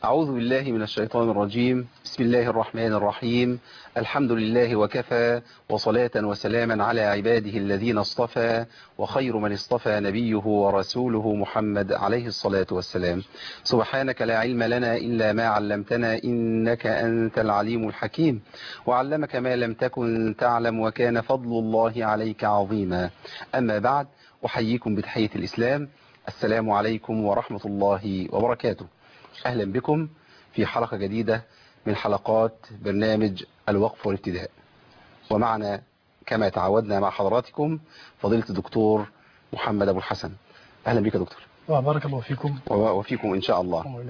أعوذ بالله من الشيطان الرجيم. بسم الله الرحمن الرحيم. الحمد لله وكفى، وصلاة وسلاما على عباده الذين اصطفى، وخير من اصطفى نبيه ورسوله محمد عليه الصلاة والسلام. سبحانك لا علم لنا إلا ما علمتنا، إنك أنت العليم الحكيم، وعلمك ما لم تكن تعلم، وكان فضل الله عليك عظيما. أما بعد، أحييكم بتحية الإسلام. السلام عليكم ورحمة الله وبركاته. أهلا بكم في حلقة جديدة من حلقات برنامج الوقف والابتداء، ومعنا كما تعودنا مع حضراتكم فضيلة الدكتور محمد أبو الحسن. أهلا بك يا دكتور. بارك الله فيكم وفيكم إن شاء الله.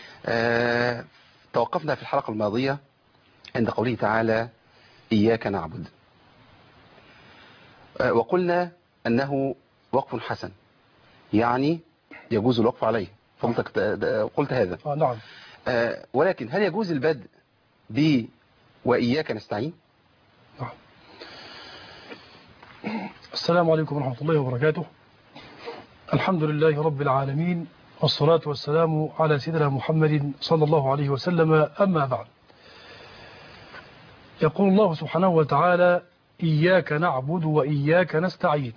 توقفنا في الحلقة الماضية عند قوله تعالى إياك نعبد، وقلنا أنه وقف حسن، يعني يجوز الوقف عليه. فضلتك قلت هذا. نعم. ولكن هل يجوز البدء ب وإياك نستعين؟ نعم. السلام عليكم ورحمة الله وبركاته. الحمد لله رب العالمين، والصلاة والسلام على سيدنا محمد صلى الله عليه وسلم. أما بعد، يقول الله سبحانه وتعالى إياك نعبد وإياك نستعين.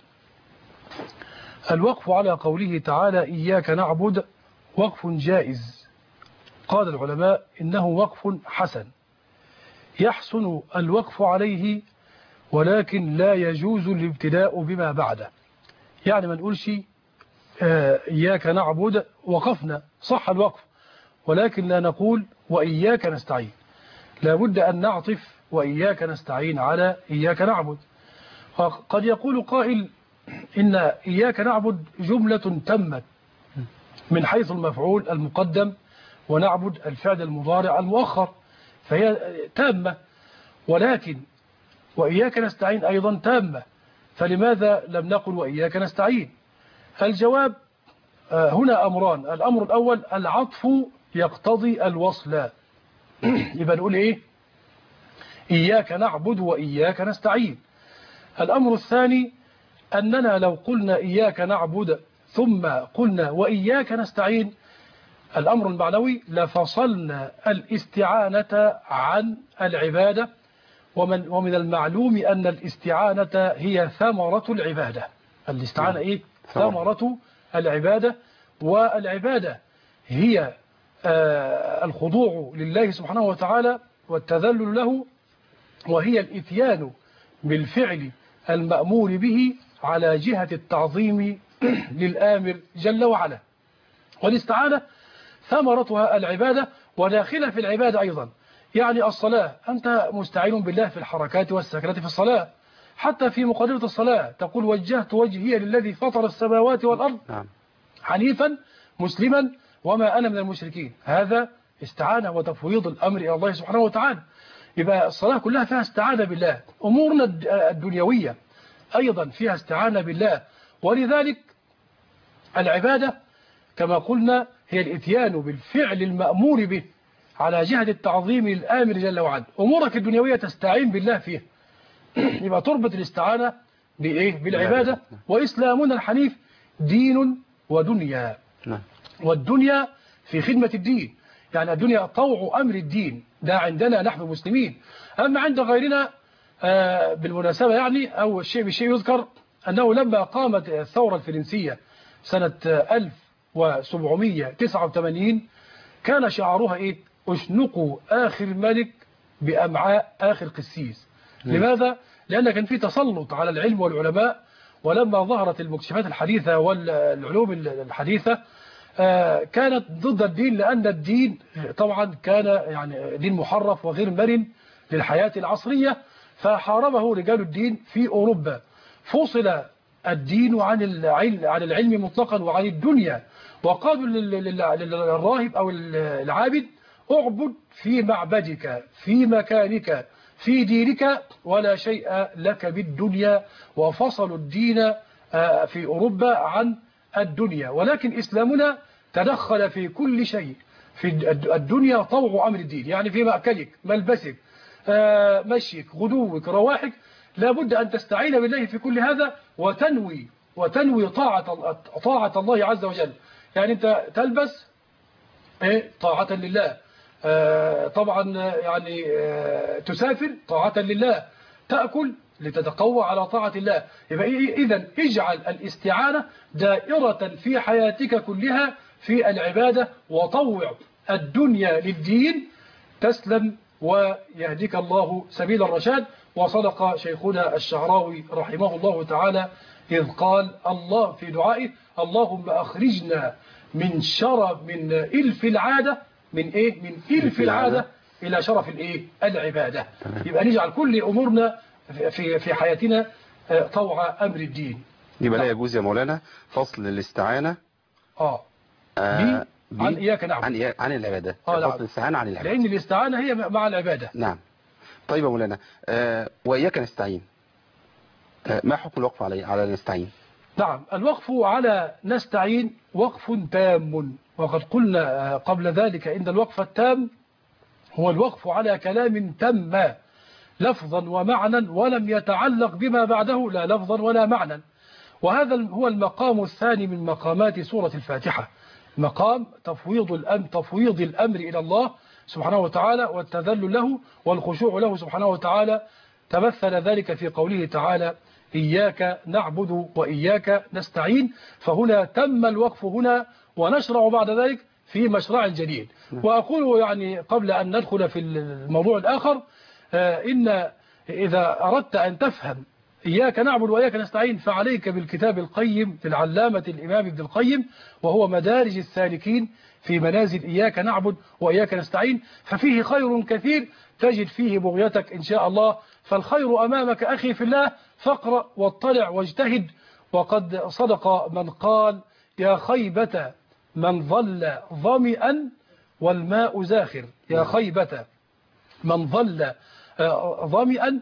الوقف على قوله تعالى إياك نعبد وقف جائز. قال العلماء إنه وقف حسن يحسن الوقف عليه، ولكن لا يجوز الابتداء بما بعده. يعني ما نقولش إياك نعبد وقفنا، صح الوقف، ولكن لا نقول وإياك نستعين. لا بد أن نعطف وإياك نستعين على إياك نعبد. قد يقول قائل إن إياك نعبد جملة تمت من حيث المفعول المقدم، ونعبد الفعل المضارع المؤخر، فهي تامة. ولكن وإياك نستعين أيضا تامة، فلماذا لم نقل وإياك نستعين؟ الجواب هنا أمران. الأمر الأول العطف يقتضي الوصل، يبقى نقول إيه؟ إياك نعبد وإياك نستعين. الأمر الثاني أننا لو قلنا إياك نعبد ثم قلنا وإياك نستعين، الأمر المعنوي لفصلنا الاستعانة عن العبادة، ومن المعلوم أن الاستعانة هي ثمرة العبادة. الاستعانة إيه؟ ثمرة العبادة، والعبادة هي الخضوع لله سبحانه وتعالى والتذلل له، وهي الإتيان بالفعل المأمور به على جهة التعظيم للآمر جل وعلا. والاستعانة ثمرتها العبادة، وداخلة في العبادة أيضا. يعني الصلاة أنت مستعين بالله في الحركات والسكنات في الصلاة، حتى في مقدمة الصلاة تقول وجهت وجهي للذي فطر السماوات والأرض حنيفا مسلما وما أنا من المشركين. هذا استعانة وتفويض الأمر إلى الله سبحانه وتعالى. يبقى الصلاة كلها فيها استعانة بالله. أمورنا الدنيوية أيضا فيها استعانة بالله. ولذلك العبادة كما قلنا هي الاتيان بالفعل المأمور به على جهة التعظيم للآمر جل وعلا. أمورك الدنيوية تستعين بالله فيها، يبقى تربط الاستعانة بإيه؟ بالعبادة. وإسلامنا الحنيف دين ودنيا، والدنيا في خدمة الدين، يعني الدنيا طوع أمر الدين، ده عندنا نحن مسلمين. أما عند غيرنا بالمناسبة يعني، أو الشيء بشيء يذكر أنه لما قامت الثورة الفرنسية سنة 1789 كان شعارها إيه؟ اشنقوا آخر ملك بأمعاء آخر قسيس. لماذا؟ لأن كان في تسلط على العلم والعلماء، ولما ظهرت المكتشفات الحديثة والعلوم الحديثة كانت ضد الدين، لأن الدين طبعا كان يعني دين محرف وغير مرن للحياة العصرية، فحاربه رجال الدين في أوروبا. فصل الدين عن العلم مطلقا وعن الدنيا، وقالوا للراهب أو العابد اعبد في معبدك في مكانك في دينك ولا شيء لك بالدنيا، وفصلوا الدين في أوروبا عن الدنيا. ولكن إسلامنا تدخل في كل شيء في الدنيا طوع أمر الدين، يعني في مأكلك ملبسك مشيك غدوك رواحك لابد أن تستعين بالله في كل هذا، وتنوي طاعة الله عز وجل. يعني أنت تلبس طاعة لله. طبعا يعني تسافر طاعة لله، تأكل لتتقوى على طاعة الله. يبقى إذن اجعل الاستعانة دائرة في حياتك كلها في العبادة، وطوع الدنيا للدين تسلم ويهديك الله سبيل الرشاد. وصدق شيخنا الشعراوي رحمه الله تعالى إذ قال الله في دعائه: اللهم أخرجنا من شرف من إلف العادة، من إيه؟ من إلف العادة إلى شرف الإيه؟ العبادة. يبقى نجعل كل أمورنا في حياتنا طوع أمر الدين. يبقى لا يجوز يا مولانا فصل الاستعانة عن إياك نعبد، عن العبادة. نعم. فصل الاستعانة عن العبادة، لأن الاستعانة هي مع العبادة. نعم. طيب يا مولانا، وإياك نستعين، ما حكم الوقف على نستعين؟ نعم، الوقف على نستعين وقف تام، وقد قلنا قبل ذلك إن الوقف التام هو الوقف على كلام تم لفظا ومعنى ولم يتعلق بما بعده لا لفظا ولا معنى. وهذا هو المقام الثاني من مقامات سورة الفاتحة، مقام تفويض الأمر إلى الله سبحانه وتعالى والتذلل له والخشوع له سبحانه وتعالى. تمثل ذلك في قوله تعالى: إياك نعبد وإياك نستعين. فهنا تم الوقف هنا، ونشرع بعد ذلك في مشروع جديد. وأقول يعني قبل أن ندخل في الموضوع الآخر، إن إذا أردت أن تفهم إياك نعبد وإياك نستعين فعليك بالكتاب القيم للعلامة الإمام ابن القيم، وهو مدارج السالكين في منازل إياك نعبد وإياك نستعين. ففيه خير كثير تجد فيه بغيتك إن شاء الله. فالخير أمامك أخي في الله، فاقرأ واطلع واجتهد. وقد صدق من قال: يا خيبة من ظل ظمئا والماء زاخر. يا خيبة من ظل ظمئا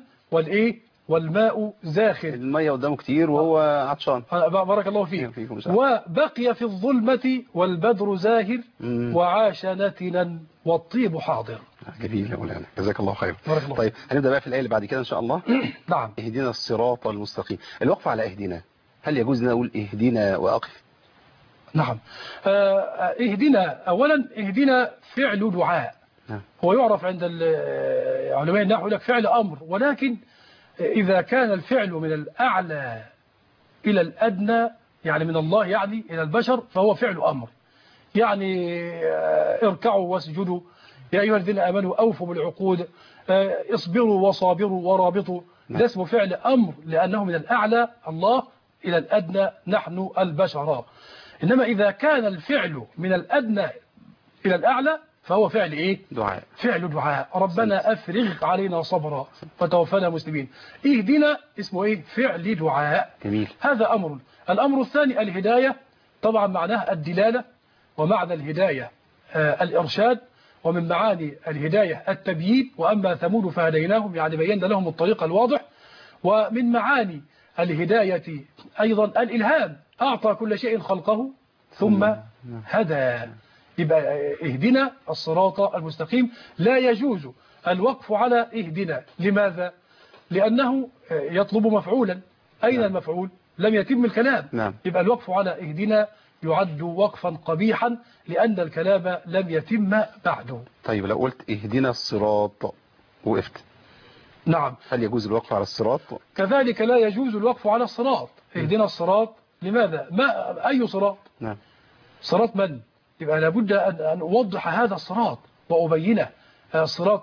والماء زاخر. المية قدامه كتير وهو عطشان. بارك الله فيك. وبقي في الظلمة والبدر زاهر، وعاش نتنا والطيب حاضر. جميل يا مولانا، جزاك الله خير. الله. طيب هنبدأ بقى في الآية اللي بعد كده إن شاء الله. نعم. اهدنا الصراط المستقيم. الوقف على اهدنا، هل يجوز أن نقول اهدنا وأقف؟ نعم. اهدنا، أولا اهدنا فعل دعاء. هو يعرف عند علماء النحو لك فعل أمر، ولكن إذا كان الفعل من الأعلى إلى الأدنى، يعني من الله يعني إلى البشر، فهو فعل أمر. يعني اركعوا واسجدوا يا أيها الذين آمنوا أوفوا بالعقود، اصبروا وصابروا ورابطوا. ده اسمه فعل أمر، لأنه من الأعلى الله إلى الأدنى نحن البشر. إنما إذا كان الفعل من الأدنى إلى الأعلى فهو فعل إيه؟ دعاء. فعل دعاء. ربنا أفرغ علينا صبرا فتوفنا مسلمين. اهدنا اسمه إيه؟ فعل دعاء. جميل. هذا أمر. الأمر الثاني الهداية، طبعا معناه الدلالة، ومعنى الهداية الإرشاد، ومن معاني الهداية التبيين. وأما ثمود فهديناهم، يعني بينا لهم الطريق الواضح. ومن معاني الهداية أيضا الإلهام، أعطى كل شيء خلقه ثم هدى. يبقى اهدنا الصراط المستقيم. لا يجوز الوقف على اهدنا. لماذا؟ لأنه يطلب مفعولا. أين المفعول؟ لم يتم الكلام. نعم. يبقى الوقف على اهدنا يعد وقفا قبيحا، لأن الكلام لم يتم بعده. طيب لو قلت اهدنا الصراط وقفت، نعم، هل يجوز الوقف على الصراط؟ كذلك لا يجوز الوقف على الصراط. اهدنا الصراط، لماذا؟ ما أي صراط؟ نعم. صراط من؟ يبقى لابد أن أوضح هذا الصراط وأبينه. صراط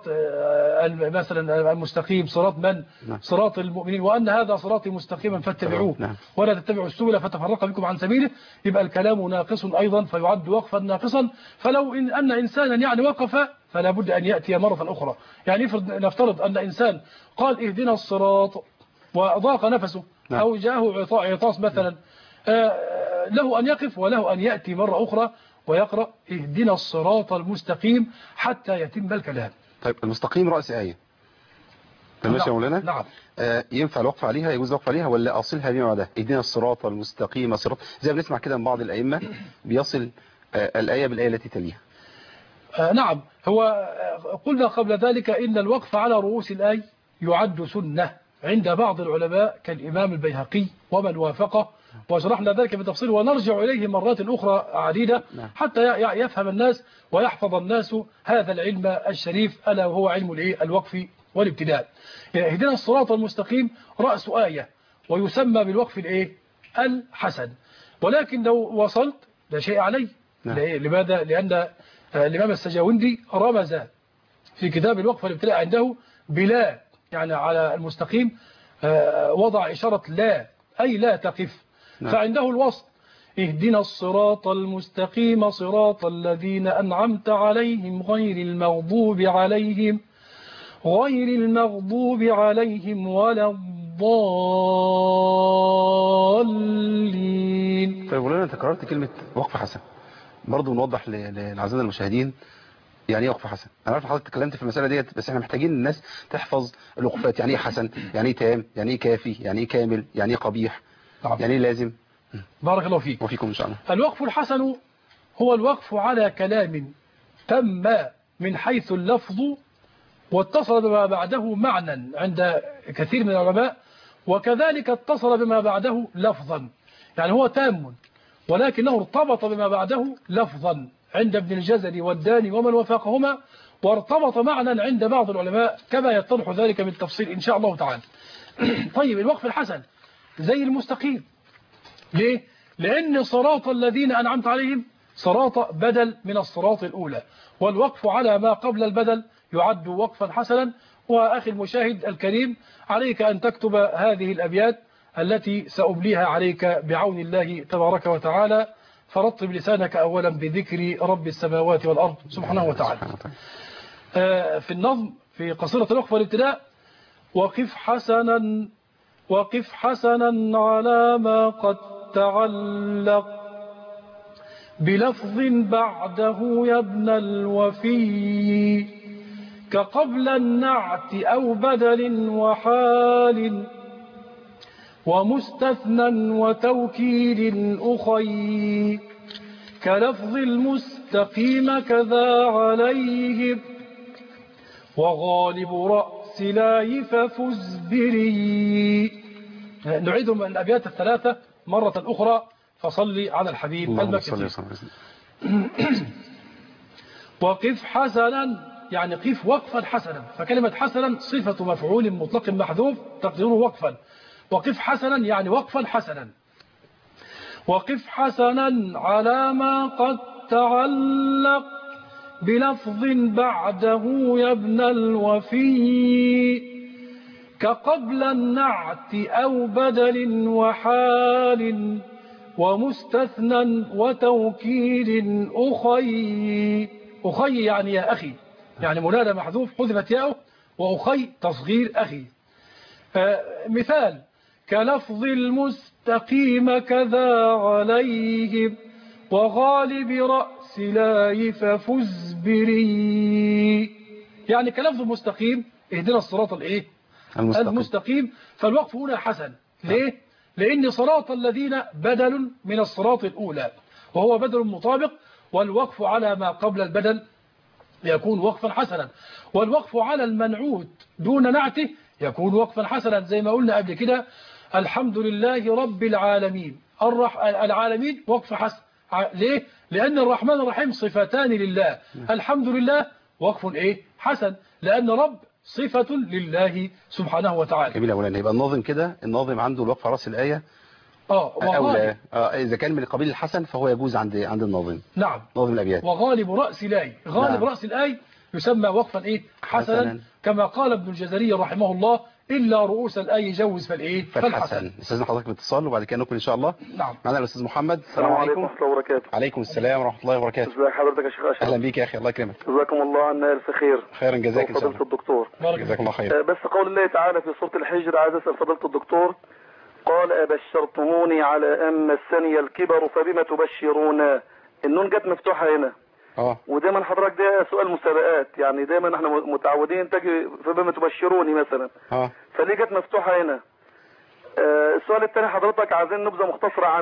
مثلا المستقيم صراط من؟ نعم. صراط المؤمنين، وأن هذا صراطي مستقيما فاتبعوه. نعم. ولا تتبعوا السبل فتفرق بكم عن سبيله. يبقى الكلام ناقص أيضا، فيعد وقفا ناقصا. فلو أن إنسانا يعني وقف، فلا بد أن يأتي مرة أخرى. يعني نفترض أن إنسان قال اهدنا الصراط وضاق نفسه، نعم. أو جاءه عطاس مثلا، له أن يقف وله أن يأتي مرة أخرى ويقرأ اهدنا الصراط المستقيم حتى يتم الكلام. طيب المستقيم رأس آية، ماشي يا مولانا؟ نعم. ينفع الوقف عليها، يجوز الوقف عليها، ولا أصلها بما بعدها؟ اهدنا الصراط المستقيم، صراط زي ما بنسمع كده من بعض الأئمة بيصل الآية بالآية التي تليها. نعم. هو قلنا قبل ذلك إن الوقف على رؤوس الآية يعد سنة، عند بعض العلماء كالإمام البيهقي ومن وافقه، وشرحنا ذلك بتفصيل ونرجع إليه مرات أخرى عديدة حتى يفهم الناس ويحفظ الناس هذا العلم الشريف، ألا وهو علم الوقف والابتداء. اهدنا الصراط المستقيم رأس آية، ويسمى بالوقف الحسن، ولكن لو وصلت لا شيء عليه. لماذا؟ لأن الإمام السجاوندي رمز في كتاب الوقف والابتداء عنده بلا، يعني على المستقيم وضع إشارة لا، أي لا تقف. فعنده الوصل: اهدنا الصراط المستقيم صراط الذين أنعمت عليهم غير المغضوب عليهم ولا الضالين. طيب ولنا تكررت كلمة وقف حسن، برضو نوضح للأعزائنا المشاهدين يعني ايه وقف حسن. انا عارف حضرتك اتكلمت في المسألة ديت، بس احنا محتاجين الناس تحفظ الوقفات. يعني ايه حسن، يعني ايه تام، يعني ايه كافي، يعني ايه كامل، يعني ايه قبيح، يعني ايه لازم. بارك الله فيك وفيكم ان شاء الله. الوقف الحسن هو الوقف على كلام تم من حيث اللفظ واتصل بما بعده معنى عند كثير من العلماء، وكذلك اتصل بما بعده لفظا. يعني هو تام ولكنه ارتبط بما بعده لفظا عند ابن الجزري والداني ومن وافقهما، وارتبط معنى عند بعض العلماء كما يتضح ذلك بالتفصيل إن شاء الله تعالى. طيب الوقف الحسن زي المستقيم. ليه؟ لأن صراط الذين أنعمت عليهم صراط بدل من الصراط الأولى، والوقف على ما قبل البدل يعد وقفا حسنا. وأخي المشاهد الكريم، عليك أن تكتب هذه الأبيات التي سأبليها عليك بعون الله تبارك وتعالى. فرطب لسانك أولا بذكر رب السماوات والأرض سبحانه وتعالى. في النظم في قصيدة الوقف والابتداء: وقف حسنا على ما قد تعلق بلفظ بعده يا ابن الوفي، كقبل النعت أو بدل وحال ومستثنى وتوكيد أخي، كلفظ المستقيم كذا عليه وغالب رأس لاي ففز بري. نعيد الأبيات الثلاثة مرة أخرى، فصلي على الحبيب المكي. وقف حسنا يعني قف وقفا حسنا، فكلمة حسنا صفة مفعول مطلق محذوف تقديره وقفا. وقف حسنا يعني وقفا حسنا. وقف حسنا على ما قد تعلق بلفظ بعده يا ابن الوفي، كقبل النعت أو بدل وحال ومستثنى وتوكيد أخي. أخي يعني يا أخي، يعني منادى محذوف حذفت ياؤه، وأخي تصغير أخي. مثال: كلفظ المستقيم كذا عليه وغالب رأس لاي ففز بري. يعني كلفظ مستقيم اهدنا الصراط المستقيم. فالوقف هنا حسن. ليه؟ لأن صراط الذين بدل من الصراط الأولى، وهو بدل مطابق، والوقف على ما قبل البدل يكون وقفا حسنا، والوقف على المنعوت دون نعته يكون وقفا حسنا. زي ما قلنا قبل كده: الحمد لله رب العالمين. العالمين وقف حسن. ليه؟ لأن الرحمن الرحيم صفتان لله. الحمد لله وقف حسن، لأن رب صفة لله سبحانه وتعالى. جميل. أولا يبقى الناظم كده، الناظم عنده الوقف على رأس الآية أولى. إذا كان من قبيل الحسن فهو يجوز عند الناظم. نعم، ناظم الأبيات. وغالب رأس الآية، غالب رأس الآية يسمى وقفا حسنا، كما قال ابن الجزري رحمه الله: إلا رؤوس الآية جوز فالحسن. استاذنا حضرتك باتصال وبعد كده نكمل إن شاء الله. نعم. معنا الأستاذ محمد. السلام عليكم ورحمة الله وبركاته. عليكم السلام ورحمة الله وبركاته. ازي حضرتك يا شيخ أشرف؟ أهلا بيك يا أخي، الله يكرمك. جزاكم الله عنا ألف خير. خيرا جزاك الله. فضيلة الدكتور جزاكم الله خير. بس قول الله تعالى في سورة الحجر، عايز أسأل فضيلة الدكتور: قال أبشرتموني على أن مسني الكبر فبما تبشرون. النون جت مفتوحة هنا. ودايما حضرتك ده سؤال مسابقات، يعني دايما احنا متعودين تجي فبما تبشروني مثلا. فليه جت مفتوحة هنا؟ السؤال الثاني حضرتك عايزين نبذة مختصرة عن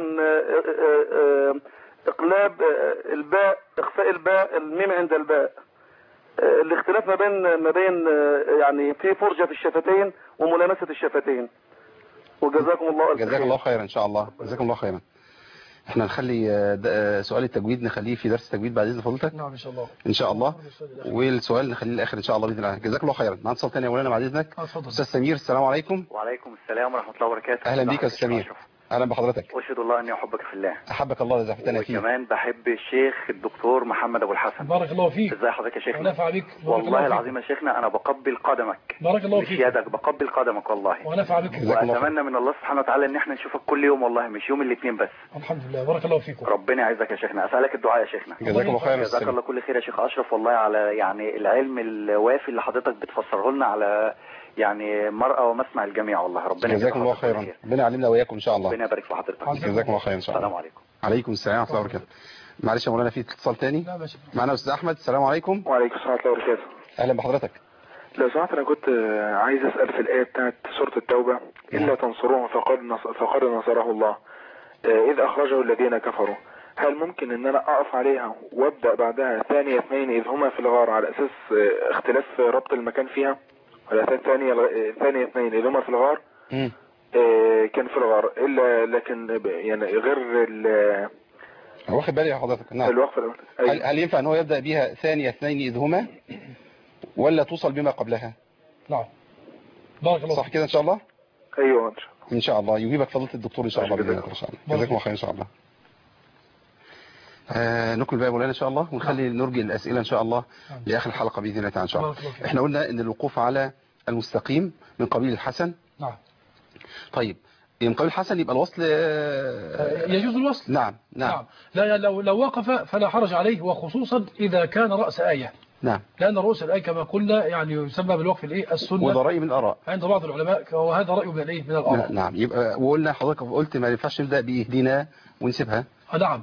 اقلاب الباء، اخفاء الباء الميم عند الباء. الاختلاف ما بين يعني في فرجة في الشفتين وملامسة الشفتين. وجزاكم الله ألف خير. جزاك الله خيرا إن شاء الله. جزاكم الله خيرا. احنا نخلي سؤال التجويد نخليه في درس التجويد بعد اذن فضيلتك. نعم ان شاء الله. ان شاء الله. والسؤال نخليه للاخر ان شاء الله باذن الله. جزاك الله خيرا. معانا اتصال ثاني يا مولانا بعد اذنك. استاذ سمير السلام عليكم. وعليكم السلام ورحمه الله وبركاته. اهلا بيك يا استاذ سمير. اهلا بحضرتك. اشهد الله اني احبك في الله. احبك الله اذا احببتنا فيه. وكمان بحب الشيخ الدكتور محمد ابو الحسن. بارك الله فيك. ازي حضرتك يا شيخنا؟ ونفع بك. والله العظيم يا شيخنا انا بقبل قدمك. بارك الله فيك. مش يدك، بقبل قدمك والله. ونفع بك. واتمنى من الله سبحانه وتعالى ان احنا نشوفك كل يوم والله، مش يوم الاثنين بس. الحمد لله. بارك الله فيكم. ربنا يعزك يا شيخنا. اسالك الدعاء يا شيخنا. جزاك الله خيرا. جزاك الله كل خير يا شيخ اشرف والله على يعني العلم الوافي اللي حضرتك بتفسره لنا على يعني مرأى ومسمع الجميع والله. ربنا جزاكم الله خيرا. ربنا يعلمنا واياكم ان شاء الله. ربنا يبارك في حضرتك. جزاكم الله خيرا ان شاء الله. السلام عليكم. عليكم السلام ورحمه الله وبركاته. معلش يا مولانا في اتصال تاني. لا ماشي. معنا استاذ احمد. السلام عليكم. وعليكم السلام ورحمة الله وبركاته. اهلا بحضرتك. لو سمحت انا كنت عايز اسال في الايه بتاعت سوره التوبه، الا تنصروه فقد نصره الله اذ اخرجه الذين كفروا. هل ممكن ان انا اقف عليها وابدا بعدها ثاني اثنين اذ هما في الغار على اساس اختلاف ربط المكان فيها، ولا ثاني اثنين اذ هما في الغار كان في الغار الا لكن يعني غير واخد بالي يا حضرتك. نعم. الوقف هل ينفع ان هو يبدا بها ثاني اثنين اذ هما ولا توصل بما قبلها؟ نعم. بارك الله صح كده ان شاء الله. ايوه ان شاء الله يجيبك فضيله الدكتور ان شاء الله. جزاكم الله خير ان شاء الله. نكمل بقى مولانا ان شاء الله ونخلي نرجع الاسئله ان شاء الله لاخر الحلقه باذن الله تعالى ان شاء الله. احنا قلنا ان الوقوف على المستقيم من قبيل الحسن. نعم. طيب من قبيل الحسن يبقى الوصل يجوز الوصل. نعم. لا لو وقف فلا حرج عليه، وخصوصا اذا كان راس ايه. نعم. لان رؤوس الايه كما قلنا يعني يسمى بالوقف السنه، وده راي من الاراء عند بعض العلماء، وهذا راي من الاراء. نعم. يبقى وقلنا حضرتك قلت ما ينفعش نبدا باهدنا ونسيبها. نعم.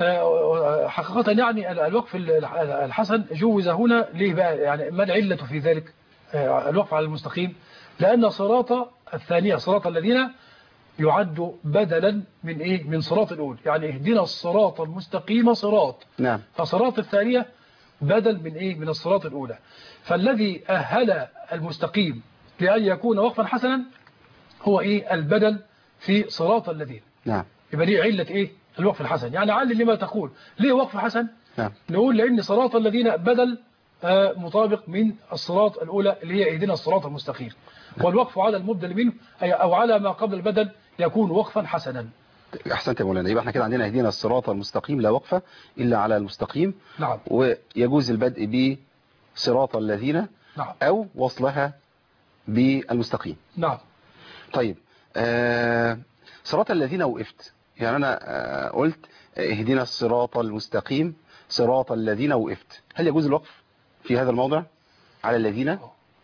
حقيقة يعني الوقف الحسن جوز هنا ليه بقى؟ يعني ما العلة في ذلك الوقف على المستقيم؟ لأن صراط الثانية صراط الذين يعد بدلا من إيه؟ من صراط الأول، يعني اهدنا الصراط المستقيم صراط. نعم. فصراط الثانية بدل من إيه؟ من الصراط الأولى. فالذي أهل المستقيم لأن يكون وقفا حسنا هو إيه؟ البدل في صراط الذين. نعم. يبقى ليه علة إيه؟ الوقف الحسن. يعني علل لما تقول ليه وقف حسن؟ نعم. نقول لأن صراط الذين بدل مطابق من الصراط الأولى اللي هي اهدنا الصراط المستقيم. والوقف على المبدل منه أو على ما قبل البدل يكون وقفا حسنا. أحسنت يا مولانا. يبقى احنا كده عندنا اهدنا الصراط المستقيم لا وقفة إلا على المستقيم. نعم. ويجوز البدء بصراط الذين. نعم. أو وصلها بالمستقيم. نعم. طيب صراط الذين وقفت، يعني أنا قلت اهدنا الصراط المستقيم صراط الذين وقفت، هل يجوز الوقف في هذا الموضع على الذين؟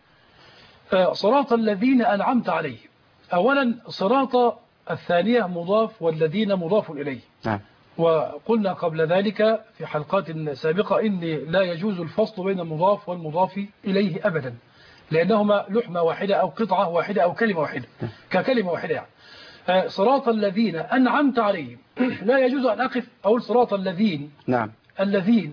صراط الذين أنعمت عليهم. أولا صراط الثانية مضاف والذين مضاف إليه. نعم. وقلنا قبل ذلك في حلقات سابقة إن لا يجوز الفصل بين المضاف والمضاف إليه أبدا، لأنهما لحمة واحدة أو قطعة واحدة أو كلمة واحدة ككلمة واحدة يعني. صراط الذين أنعمت عليهم لا يجوز أن أقف أقول صراط الذين. نعم. الذين.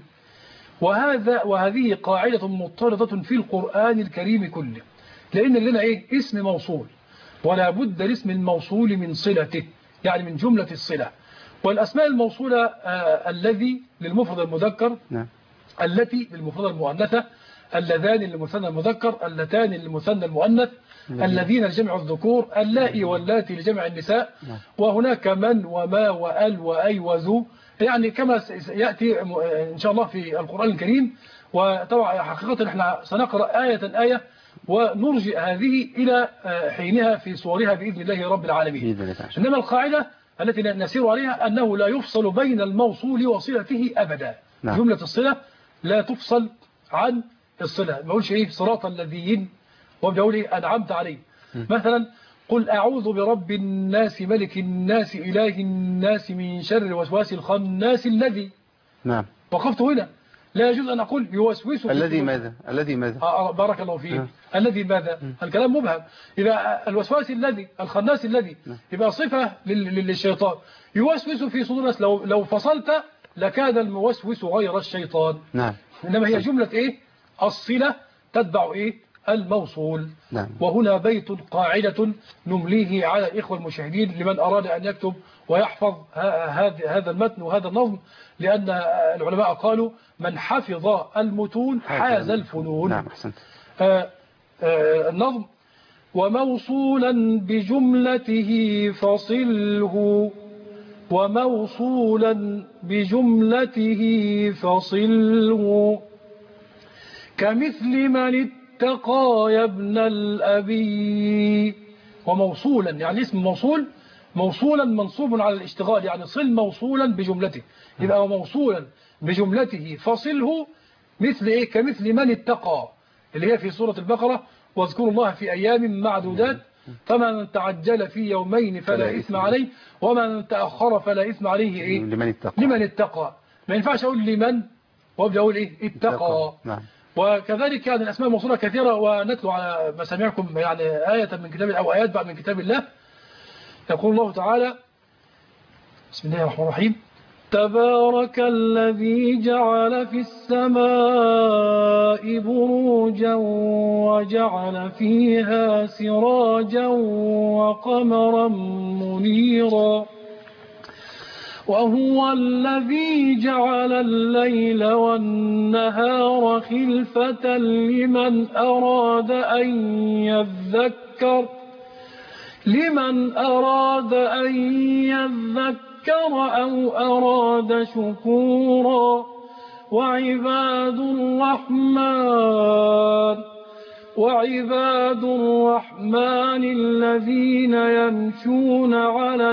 وهذه قاعدة مضطردة في القرآن الكريم كله، لأن لنا إيه؟ اسم موصول، ولا بد لاسم الموصول من صلته، يعني من جملة الصلة. والأسماء الموصولة الذي للمفرد المذكر. نعم. التي للمفرد المؤنثة، اللذان للمثنى المذكر، اللتان للمثنى المؤنث، الذين لجمع الذكور، اللائي واللاتي لجمع النساء. وهناك من وما وأل وأي وذو، يعني كما يأتي إن شاء الله في القرآن الكريم. وطبعا حقيقة احنا سنقرأ آية ونرجئ هذه إلى حينها في صورها بإذن الله رب العالمين. إنما القاعدة التي نسير عليها أنه لا يفصل بين الموصول وصلته أبدا. نعم. جملة الصلة لا تفصل عن الصلة. ما بقولش إيه صراط الذين وابدأ أقول إيه أنعمت عليه. مثلا قل أعوذ برب الناس ملك الناس إله الناس من شر الوسواس الخناس الذي. نعم. وقفت هنا. لا يجوز أن أقول يوسوس الذي ماذا؟ الذي ماذا؟ بارك الله فيك. الذي ماذا؟ الكلام مبهم. إذا الوسواس الذي الخناس الذي يبقى صفة للشيطان يوسوس في صدور الناس. لو فصلت لكان الموسوس غير الشيطان. نعم. إنما هي جملة إيه؟ الصلة تتبع إيه؟ الموصول. نعم. وهنا بيت قاعدة نمليه على الإخوة المشاهدين لمن أراد أن يكتب ويحفظ هذا المتن وهذا النظم، لأن العلماء قالوا من حفظ المتون حاز الفنون. نعم أحسنت. النظم: وموصولا بجملته فصله، وموصولا بجملته فصله، كمثل من اتقى يا ابن الأبي. وموصولا يعني اسم موصول، موصولا منصوب على الاشتغال، يعني صل موصولا بجملته، يبقى موصولا بجملته فصله مثل ايه؟ كمثل من اتقى، اللي هي في سورة البقرة: واذكروا الله في أيام معدودات فمن تعجل في يومين فلا إثم عليه ومن تأخر فلا إثم عليه إيه؟ لمن اتقى. ما ينفعش أقول لمن وابدأ أقول إيه؟ اتقى. نعم. وكذلك يعني الأسماء الموصولة كثيرة، ونتلو على مسامعكم يعني آية من كتاب أو آيات بعد من كتاب الله. يقول الله تعالى: بسم الله الرحمن الرحيم: تبارك الذي جعل في السماء بروجا وجعل فيها سراجا وقمرا منيرا، وهو الذي جعل الليل والنهار خلفة لمن أراد أن يذكر أو أراد شكورا. وعباد الرحمن الذين يمشون على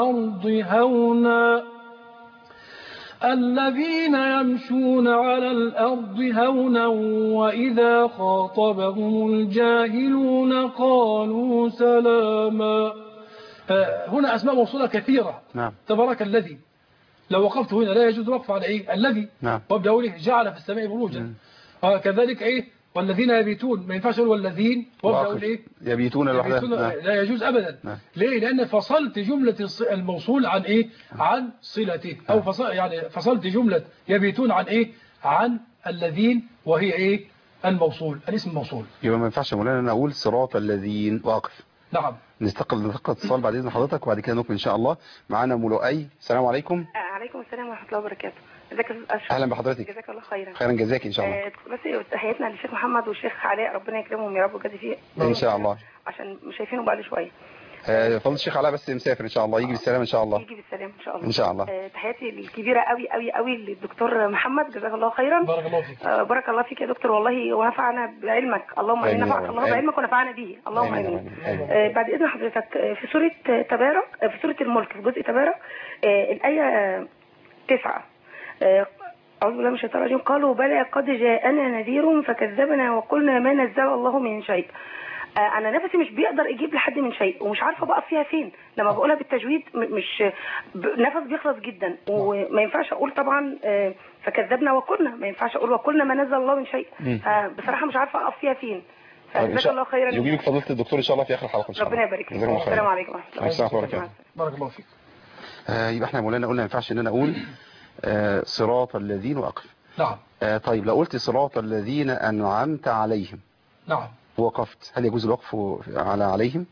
الأرض هونا وإذا خاطبهم الجاهلون قالوا سلاما. هنا أسماء موصولة كثيرة. نعم. تبارك الذي، لو وقفت هنا لا يجوز الوقف على إيه؟ الذي. نعم. وابدأ أقول جعل في السماء بروجا. كذلك إيه؟ والذين يبيتون، ما ينفعش أقول والذين وابدأ أقول إيه؟ يبيتون لوحدها. لا يجوز أبدا. نعم. ليه؟ لأن فصلت جملة الموصول عن إيه؟ عن صلته. أو فصلت جملة يبيتون عن إيه؟ عن الذين، وهي إيه؟ الموصول، الاسم الموصول. يبقى ما ينفعش مولانا نقول صراط الذين واقف. نعم. نستقل اتصال بعد إذن حضرتك، وبعد كده نكمل إن شاء الله. معانا ملوئي. السلام عليكم. عليكم السلام ورحمة الله وبركاته. ازيك يا استاذ اشرف؟ اهلا بحضرتك. جزاك الله خيرا. خيرا جزاك ان شاء الله. بس تحياتنا للشيخ محمد والشيخ علاء، ربنا يكرمهم يا رب ويجازي فيه ان شاء الله، عشان مش شايفينه بقى لي شويه. فضل الشيخ علاء بس مسافر ان شاء الله، يجي بالسلامه ان شاء الله. يجي بالسلامه ان شاء الله. ان شاء الله. تحياتي الكبيره قوي قوي قوي للدكتور محمد، جزاك الله خيرا. بارك الله فيك. بارك الله فيك يا دكتور، والله ونفعنا بعلمك، اللهم امين. نفعك الله بعلمك ونفعنا به، اللهم امين. بعد اذن حضرتك، في سوره تبارك، في سوره الملك في جزء تبارك الايه 9، أعوذ بالله من الشيطان الرجيم: قالوا بلى قد جاءنا نذير فكذبنا وقلنا ما نزل الله من شيء. أنا نفسي مش بيقدر يجيب لحد من شيء، ومش عارفة بقف فيها فين. لما بقولها بالتجويد مش نفس بيخلص جدا، وما ينفعش أقول طبعا فكذبنا وقلنا، ما ينفعش أقول وقلنا ما نزل الله من شيء. بصراحة مش عارفة أقف فيها فين. جزاك الله خيرا. يجيبك فضيلة الدكتور إن شاء الله في آخر الحلقة إن شاء الله. ربنا يبارك فيك. السلام عليكم ورحمة الله وبركاته. بارك الله فيك. يبقى احنا مولانا قلنا ما ينفعش ان انا اقول صراط الذين واقف. نعم. طيب لو قلت صراط الذين انعمت عليهم، نعم، وقفت، هل يجوز الوقف عليهم؟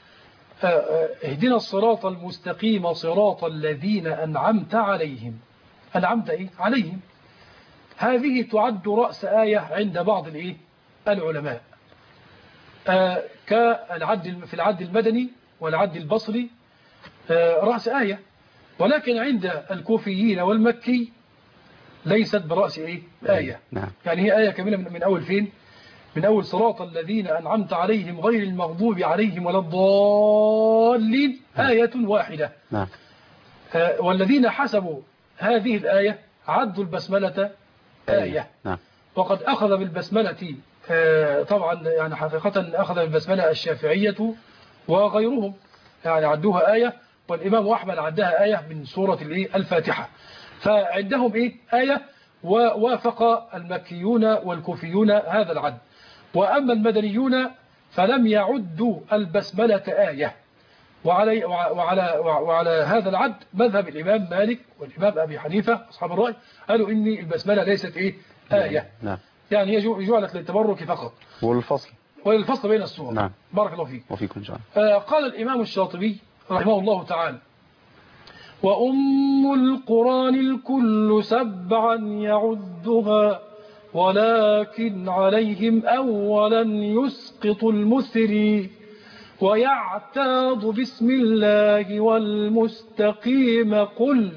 اهدنا الصراط المستقيم صراط الذين انعمت عليهم. انعمت ايه؟ عليهم. هذه تعد رأس آية عند بعض العلماء، في العد المدني والعد البصري رأس آية، ولكن عند الكوفيين والمكي ليست برأس آية. نعم. يعني هي آية كاملة من أول فين؟ من أول صراط الذين أنعمت عليهم غير المغضوب عليهم ولا الضالين، آية واحدة. نعم. والذين حسبوا هذه الآية عدوا البسملة آية. نعم. وقد أخذ بالبسملة طبعا يعني حقيقة أخذ بالبسملة الشافعية وغيرهم، يعني عدوها آية، والإمام أحمد عدها آية من سورة الفاتحة. فعندهم آية، ووافق المكيون والكوفيون هذا العد. وأما المدنيون فلم يعدوا البسملة آية، وعلى هذا العد مذهب الإمام مالك والإمام أبي حنيفة أصحاب الرأي، قالوا إن البسملة ليست آية. نعم. يعني هي جعلت للتبرك فقط. وللفصل بين السور. نعم. بارك الله فيك. وفيكم إن شاء الله. قال الإمام الشاطبي رحمه الله تعالى: وأم القرآن الكل سبعا يعدها، ولكن عليهم أولا يسقط المثري، ويعتاض بسم الله والمستقيم قل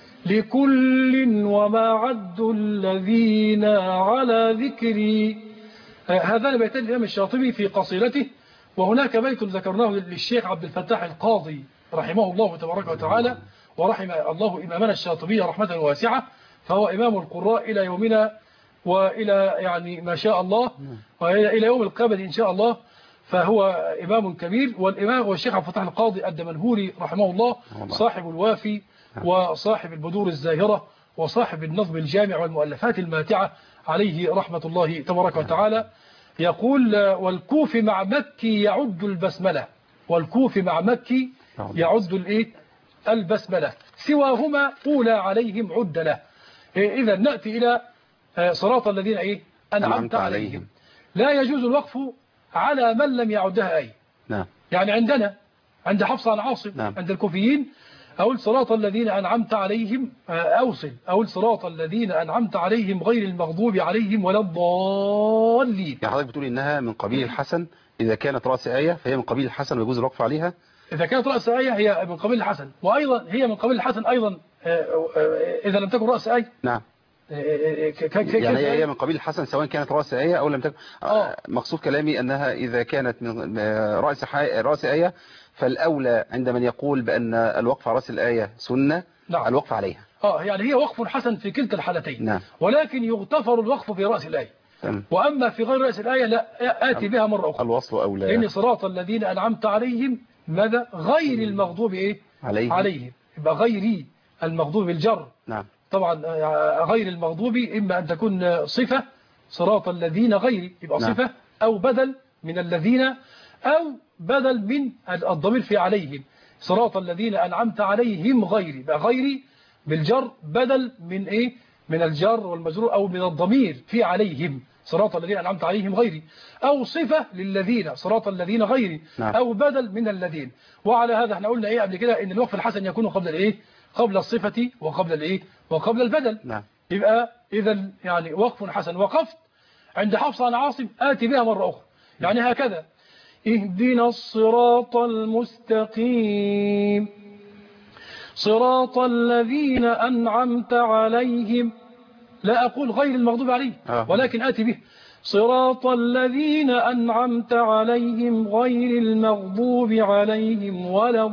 لكل وما عد الذين على ذكري. هذان بيتان الإمام الشاطبي في قصيدته. وهناك بيت ذكرناه للشيخ عبد الفتاح القاضي رحمه الله تبارك وتعالى، ورحم الله إمامنا الشاطبي رحمة واسعة، فهو إمام القراء إلى يومنا وإلى يعني ما شاء الله وإلى يوم القيامة إن شاء الله، فهو إمام كبير. والإمام والشيخ عبد الفتاح القاضي الدمنهوري رحمه الله صاحب الوافي وصاحب البدور الزاهرة وصاحب النظم الجامع والمؤلفات الماتعة عليه رحمة الله تبارك وتعالى، يقول: والكوف مع مكي يعد البسملة، والكوف مع مكي يعد البسملة، سواهما أولى عليهم عد له. إذا نأتي إلى صراط الذين أنعمت عليهم. لا يجوز الوقف على من لم يعدها نعم. يعني عندنا عند حفص عن عاصم نعم. عند الكوفيين أو صراط الذين أنعمت عليهم أو صراط الذين أنعمت عليهم غير المغضوب عليهم ولا الضالين. يعني حضرتك بتقول إنها من قبيل الحسن، إذا كانت رأس آية فهي من قبيل الحسن ويجوز الوقف عليها. إذا كانت رأس آية هي من قبيل الحسن، وأيضا هي من قبيل الحسن أيضا إذا لم تكن رأس آية. نعم. يعني هي من قبيل الحسن سواء كانت رأس آية أو لم تكن. مقصود كلامي أنها إذا كانت من رأس آية فالأولى عند من يقول بأن الوقف على رأس الآية سنة. نعم. الوقف عليها. يعني هي وقف حسن في كلتا الحالتين. نعم. ولكن يغتفر الوقف في رأس الآية. وأما في غير رأس الآية لا، آتي بها مرة أخرى. الوصل أولى. إن صراط الذين أنعمت عليهم ماذا؟ غير المغضوب عليهم. يبقى غيري المغضوب بالجر. نعم. طبعا غير المغضوب إما أن تكون صفة، صراط الذين غيري يبقى صفة. نعم. أو بدل من الذين، أو بدل من الضمير في عليهم، صراط الذين أنعمت عليهم غيري، يبقى غيري بالجر بدل من من الجر والمجرور أو من الضمير في عليهم، صراط الذين أنعمت عليهم غيري، أو صفة للذين، صراط الذين غيري. نعم. أو بدل من الذين. وعلى هذا احنا قلنا قبل كده إن الوقف الحسن يكون قبل قبل الصفة وقبل وقبل البدل. نعم. يبقى إذا يعني وقف حسن وقفت عند حفص عن عاصم آتي بها مرة أخرى. يعني هكذا: اهدنا الصراط المستقيم صراط الذين أنعمت عليهم، لا أقول غير المغضوب عليهم ولكن آتي به صراط الذين أنعمت عليهم غير المغضوب عليهم ولا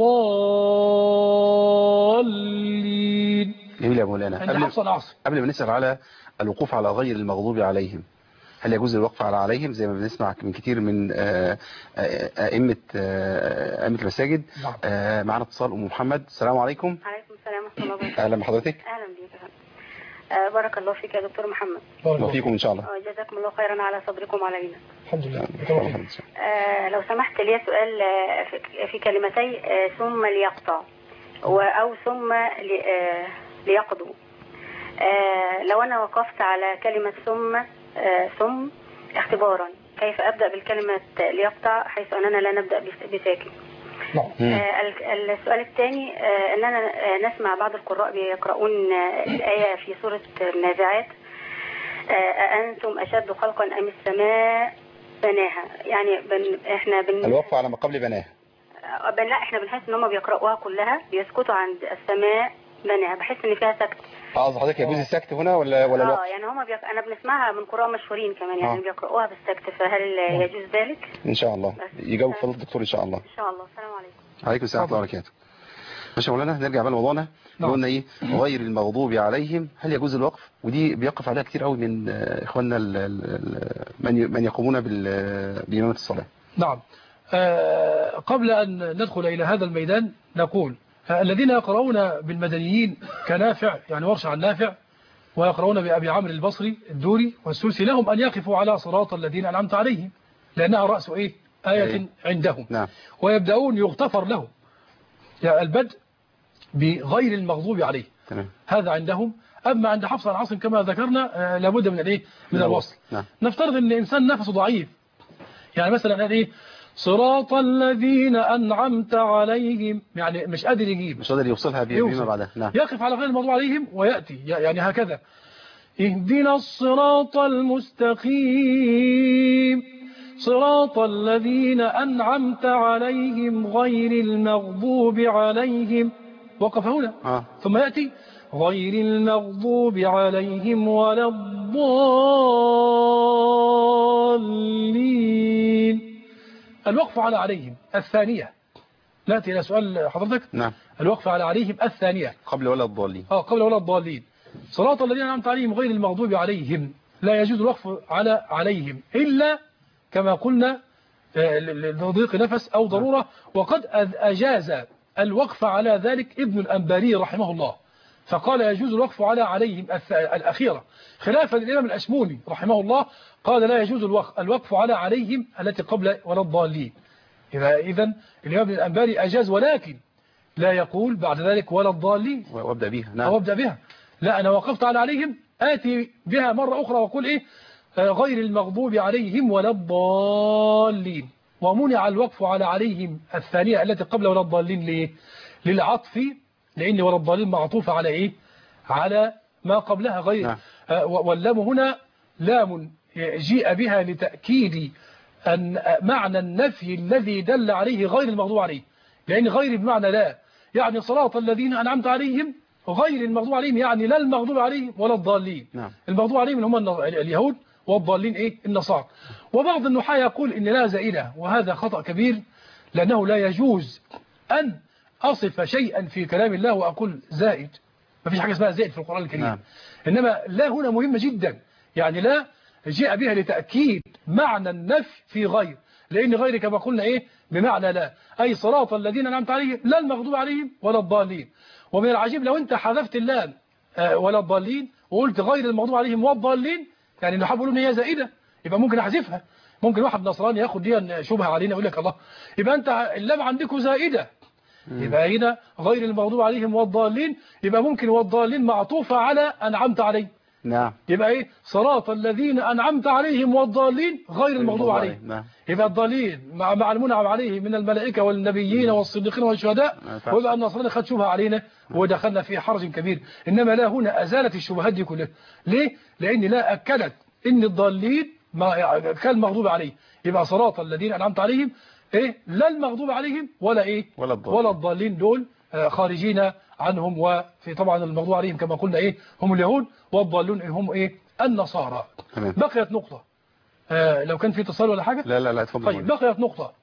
الضالين. جميل يا مولانا. قبل ما نسأل على الوقوف على غير المغضوب عليهم، هل يجوز الوقف على عليهم زي ما بنسمع من كتير من أئمة المساجد؟ معنا اتصال أم محمد. السلام عليكم. عليكم السلام ورحمة الله وبركاته. أهلا بحضرتك. أهلا بك. بارك الله فيك يا دكتور محمد. وفيكم إن شاء الله. جزاكم الله خيرا على صبركم علينا. الحمد لله. لو سمحت لي سؤال في كلمتي ثم ليقطع أو ثم ليقضوا. لو أنا وقفت على كلمة ثم اختبارا، كيف أبدأ بالكلمة ليقطع حيث أننا لا نبدأ بساكن؟ السؤال الثاني أننا نسمع بعض القراء بيقرؤون الآية في سورة النازعات: أأنتم أشد خلقا أم السماء بناها. يعني احنا الوقف على ما قبل بناها. لا، احنا بنحس ان هم بيقرأوها كلها بيسكتوا عند السماء بناها، بحس ان فيها سكت. حضرتك يجوز السكت هنا ولا الوقف؟ يعني هم انا بنسمعها من قراء مشهورين كمان يعني بيقرأوها بالسكت، فهل يجوز ذلك؟ ان شاء الله يجاوب فضل الدكتور ان شاء الله. ان شاء الله. السلام عليكم. عليكم السلام ورحمه الله وبركاته. ماشي يا مولانا، نرجع بقى لموضوعنا. قلنا غير المغضوب عليهم، هل يجوز الوقف؟ ودي بيقف عليها كتير قوي من اخواننا من يقومون بإمامة الصلاة. نعم. قبل أن ندخل إلى هذا الميدان نقول الذين يقرؤون بالمدنيين كنافع، يعني ورش عن نافع، ويقرؤون بأبي عمرو البصري الدوري والسوسي، لهم أن يقفوا على صراط الذين أنعمت عليهم، لأنها رأس آية عندهم. نعم. ويبدأون يغتفر لهم يعني البدء بغير المغضوب عليه. تمام. هذا عندهم. أما عند حفص عن عاصم كما ذكرنا لابد من من الوصل. نعم. نفترض أن إنسان نفسه ضعيف، يعني مثلا قال ايه صراط الذين أنعمت عليهم، يعني مش قادر يجيب، مش قادر يوصلها بما بعدها. نعم. يقف على غير المغضوب عليهم ويأتي يعني هكذا اهدنا الصراط المستقيم صراط الذين أنعمت عليهم غير المغضوب عليهم، وقف هنا ثم يأتي غير المغضوب عليهم ولا الضالين. الوقف على عليهم الثانية، نأتي إلى سؤال حضرتك. نعم. الوقف على عليهم الثانية قبل ولا الضالين. قبل ولا الضالين. صراط الذين أنعمت عليهم غير المغضوب عليهم، لا يجوز الوقف على عليهم إلا كما قلنا لضيق نفس أو ضرورة، وقد أجاز الوقف على ذلك ابن الأنباري رحمه الله، فقال يجوز الوقف على عليهم الأخيرة، خلافا للإمام الأشموني رحمه الله قال لا يجوز الوقف على عليهم التي قبل ولا الضالين. إذن الإمام الأنباري أجاز، ولكن لا يقول بعد ذلك ولا الضالين وابدأ بها. نعم. أو أبدأ بها، لا أنا وقفت على عليهم آتي بها مرة أخرى وأقول إيه غير المغضوب عليهم ولا الضالين. ومنع الوقف على عليهم الثانية التي قبل ولا الضالين ليه؟ للعطف، لأن ولا الضالين معطوفة على إيه؟ على ما قبلها غير. نعم. واللام هنا لام جيء بها لتأكيد أن معنى النفي الذي دل عليه غير المغضوب عليه، لأن غير بمعنى لا، يعني صراط الذين أنعمت عليهم غير المغضوب عليهم يعني لا المغضوب عليهم ولا الضالين. نعم. المغضوب عليهم هم اليهود، والضالين إيه؟ النصارى. وبعض النحاة يقول إن لا زائدة، وهذا خطأ كبير، لأنه لا يجوز أن أصف شيئا في كلام الله وأقول زائد، ما فيش حاجة اسمها زائد في القرآن الكريم. نعم. إنما لا هنا مهمة جدا، يعني لا جاء بها لتأكيد معنى النفي في غير، لأن غير كما قلنا إيه بمعنى لا، أي صراط الذين أنعمت عليهم لا المغضوب عليهم ولا الضالين. ومن العجيب لو أنت حذفت اللام ولا الضالين وقلت غير المغضوب عليهم والضالين، يعني اللي حابوا يقولوا ان هي زائده، يبقى ممكن احذفها. ممكن واحد نصراني ياخد دي شبهه علينا يقول لك الله يبقى انت اللام عندكم زائده، يبقى هنا غير المغضوب عليهم والضالين، يبقى ممكن والضالين معطوفه على انعمت عليهم. نعم. يبقى ايه صراط الذين أنعمت عليهم والضالين غير المغضوب عليهم. نعم. يبقى الضالين مع المنعم عليه من الملائكة والنبيين والصديقين والشهداء، ويبقى النصراني خد شبهة علينا ودخلنا في حرج كبير. إنما لا هنا أزالت الشبهات دي كلها. ليه؟ لأن لا أكدت إن الضالين كان مغضوب عليه، يبقى صراط الذين أنعمت عليهم إيه لا المغضوب عليهم ولا إيه ولا الضالين، دول خارجين عنهم. وفي طبعا المغضوب عليهم كما قلنا إيه هم اليهود، والضالون هم إيه النصارى. بقيت نقطة، لو كان في اتصال ولا حاجة. لا اتفضل. طيب بقيت نقطة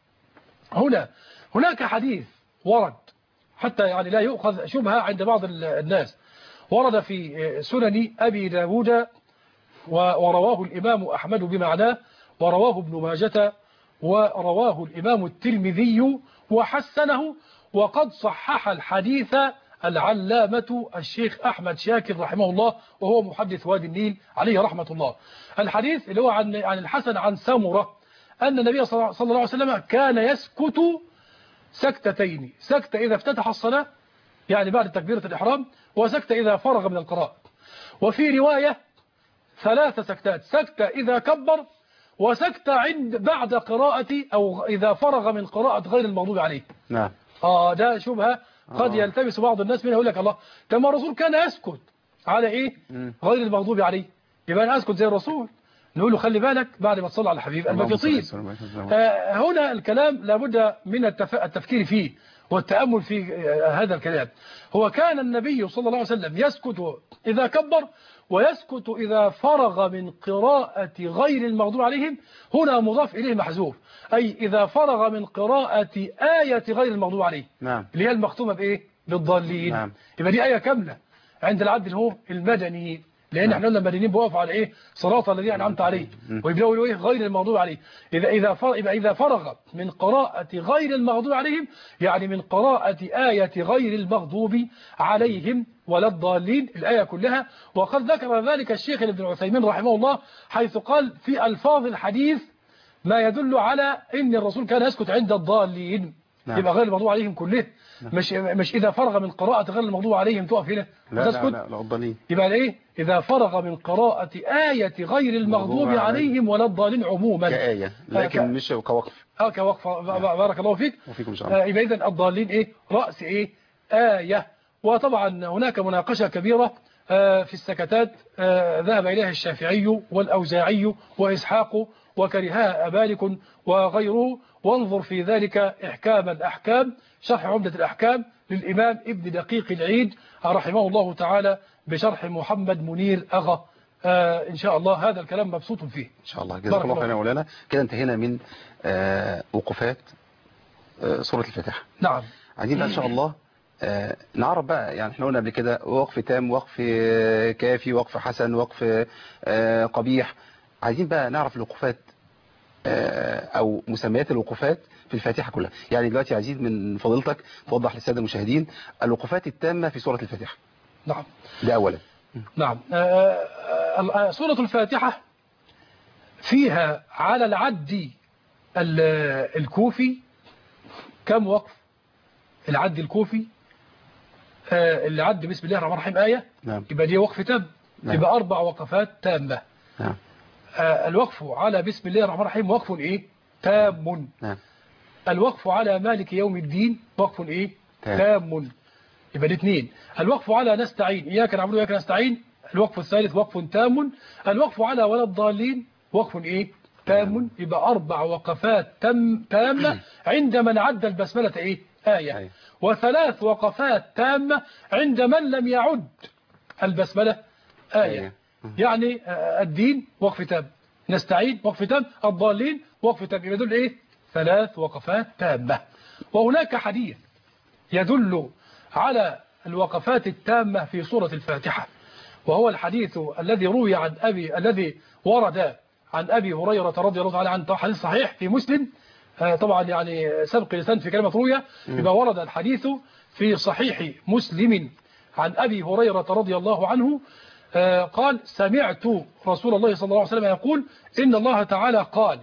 هناك حديث ورد حتى يعني لا يؤخذ شبهة عند بعض الناس، ورد في سنن أبي داود ورواه الإمام أحمد بمعناه، ورواه ابن ماجة، ورواه الإمام الترمذي وحسنه، وقد صحح الحديث العلامة الشيخ أحمد شاكر رحمه الله، وهو محدث وادي النيل عليه رحمة الله. الحديث اللي هو عن الحسن عن سمرة أن النبي صلى الله عليه وسلم كان يسكت سكتتين، سكتة إذا افتتح الصلاة يعني بعد تكبيرة الإحرام، وسكتة إذا فرغ من القراءة. وفي رواية 3 سكتات، سكتة إذا كبر، وسكتة بعد قراءة أو إذا فرغ من قراءة غير المغضوب عليه. نعم. ده شبهة قد يلتبس بعض الناس منها، يقول لك الله طب ما الرسول كان يسكت على إيه غير المغضوب عليه، يبقى أنا أسكت زي الرسول. نقول له خلي بالك بعد ما تصلي على الحبيب المكيطين. هنا الكلام لابد من التفكير فيه والتأمل في هذا الكلام. هو كان النبي صلى الله عليه وسلم يسكت إذا كبر، ويسكت إذا فرغ من قراءة غير المغضوب عليهم، هنا مضاف إليه محذوف، أي إذا فرغ من قراءة آية غير المغضوب عليه. نعم. اللي هي المختومة بإيه بالضالين. نعم. يبقى دي آية كاملة عند العبد هو المدني، لأن احنا قلنا المدنيين بيقفوا على إيه صراط الذين أنعمت عليه، ويبدأوا يقولوا إيه غير المغضوب عليه. إذا فرغ من قراءة غير المغضوب عليهم يعني من قراءة آية غير المغضوب عليهم ولا الضالين، الآية كلها. وقد ذكر ذلك الشيخ ابن عثيمين رحمه الله، حيث قال في ألفاظ الحديث ما يدل على أن الرسول كان يسكت عند الضالين. نعم. يبقى غير المغضوب عليهم كله. نعم. مش إذا فرغ من قراءة غير المغضوب عليهم تقف هنا وتسكت. لا الضالين. يبقى إيه؟ إذا فرغ من قراءة آية غير المغضوب عليهم ولا الضالين عموما كآية، لكن مش كوقف. كوقف. بارك الله فيك. وفيكم إن شاء الله. يبقى إذن الضالين إيه؟ رأس إيه؟ آية. وطبعا هناك مناقشة كبيرة في السكتات ذهب إليها الشافعي والأوزاعي وإسحاق وكرهها أبالك وغيره. وانظر في ذلك إحكام الأحكام، شرح عمدة الأحكام للإمام ابن دقيق العيد رحمه الله تعالى بشرح محمد منير أغا. إن شاء الله هذا الكلام مبسوط فيه إن شاء الله. جزاك الله خيرا يا مولانا. كده انتهينا من وقفات سورة الفاتحة. نعم. عايزين بقى إن شاء الله نعرف بقى، يعني احنا قلنا قبل كده وقف تام، وقف كافي، وقف حسن، وقف قبيح. عايزين بقى نعرف الوقفات او مسميات الوقفات في الفاتحة كلها. يعني دلوقتي عايزين من فضيلتك توضح للسادة المشاهدين الوقفات التامة في سورة الفاتحة. نعم. ده اولا. نعم. سورة الفاتحة فيها على العد الكوفي كم وقف؟ العد الكوفي اللي عد بسم الله الرحمن الرحيم آية. نعم. يبقى دي وقف تام. نعم. يبقى 4 وقفات تامة. نعم. الوقف على بسم الله الرحمن الرحيم وقف ايه؟ تام. نعم. الوقف على مالك يوم الدين وقف ايه؟ تام. يبقى الاثنين. الوقف على نستعين، إياك نعبد وإياك نستعين، الوقف الثالث وقف تام. الوقف على ولا الضالين وقف ايه؟ تام. يبقى 4 وقفات تامة عند من عد البسملة ايه؟ آية. و3 وقفات تامة عند من لم يعد البسملة آية. يعني الدين وقف تام، نستعين وقف تام، الضالين وقف تام. يبقى دول ايه؟ 3 وقفات تامة. وهناك حديث يدل على الوقفات التامة في سورة الفاتحة، وهو الحديث الذي روي عن الذي ورد عن أبي هريرة رضي الله تعالى عنه، حديث صحيح في مسلم. طبعا يعني سبق لسان في كلمة روية. يبقى ورد الحديث في صحيح مسلم عن أبي هريرة رضي الله عنه قال: سمعت رسول الله صلى الله عليه وسلم يقول: إن الله تعالى قال: